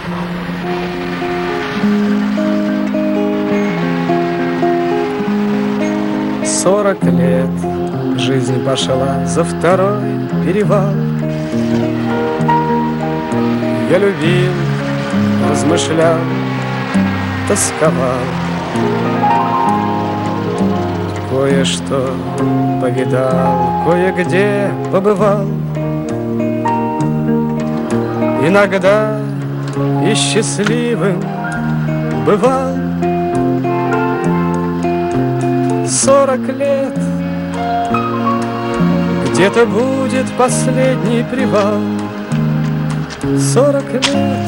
40 лет жизнь пошла за второй перевал. Я любил, размышлял, тосковал. Кое-что повидал, кое-где побывал. Иногда и счастливым бывал. 40 лет, где-то будет последний привал. 40 лет,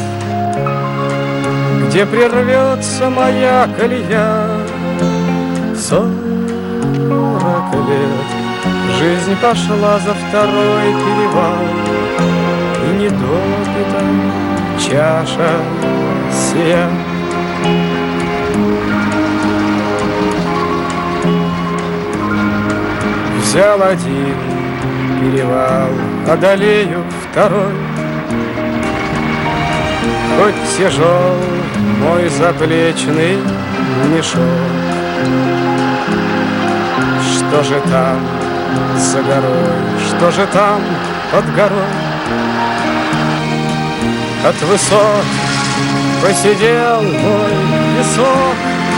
где прервется моя колея. 40 лет, жизнь пошла за второй перевал. И недопита чаша сия. Взял один перевал, одолею второй. Хоть тяжел мой заплечный мешок. Что же там за горой, что же там под горой? От высот посидел мой весок.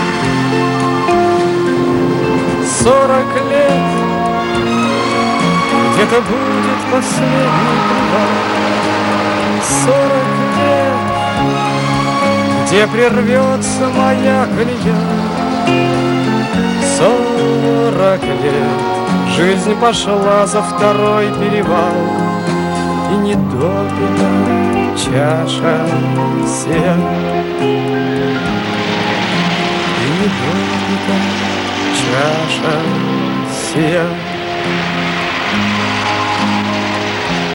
40 лет, где-то будет последний привал. 40 лет, где прервется моя колея. 40 лет, жизнь пошла за второй перевал. И недопита чаша сия. И недопита чаша сия.